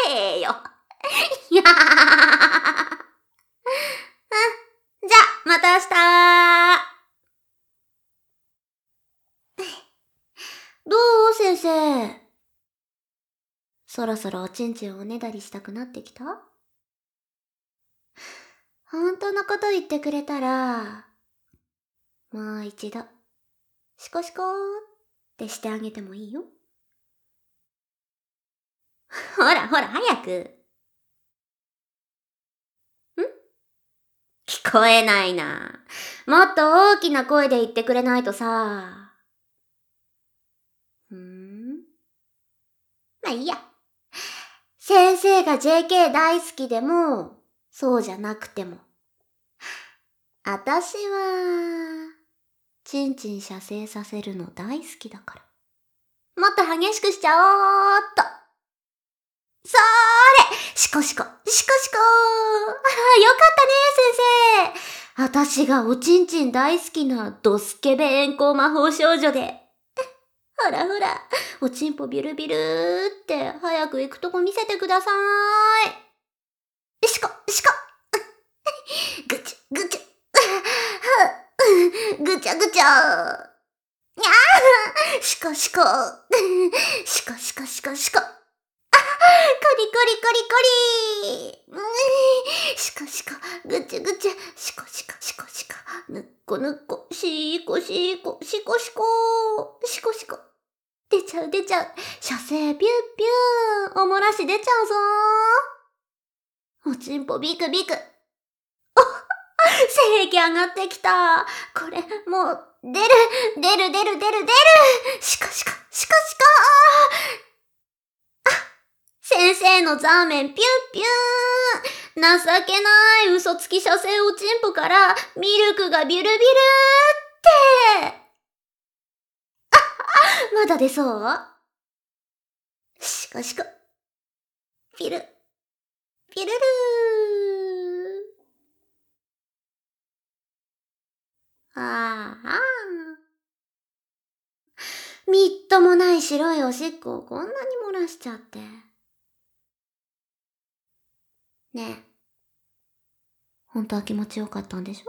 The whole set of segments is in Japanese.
へよ。いやー。じゃ、また明日。どう先生。そろそろおちんちんをおねだりしたくなってきた？本当のこと言ってくれたら、もう一度、シコシコーってしてあげてもいいよ。ほらほら早く。聞こえないな。もっと大きな声で言ってくれないとさ。まあいいや。先生が JK 大好きでも、そうじゃなくても。あたしは、ちんちん射精させるの大好きだから。もっと激しくしちゃおーっと。そーれ、シコシコ、シコシコー。よかったね、先生。あたしがおちんちん大好きなドスケベ遠行魔法少女で。ほらほら、おちんぽビュルビュルーって早く行くとこ見せてくださーい。シコ、シコ。ぐちゅ、ぐちゅ。ぐちゃぐちゃ。にゃー。シコシコ。シコシコシコシコ。コリコリコリコリ。シコシコ、ぐちゅぐちゅ。シコシコシコシコ。ぬっこぬっこ。シコシコ、シコシコ。シコシコ。出ちゃう出ちゃう。射精ピューピュー。おもらし出ちゃうぞー。おちんぽビクビク。精液上がってきた。これ、もう、出る。シコシコ、シコシコ。先生のザーメンピューピュー。情けない嘘つき射精おちんぽからミルクがビュルビュルって。まだ出そう？シコシコ。ピル。ピルルー。ああ。みっともない白いおしっこをこんなに漏らしちゃって。ねえ。本当は気持ちよかったんでしょ？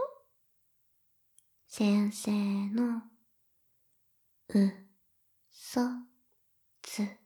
先生の、嘘つ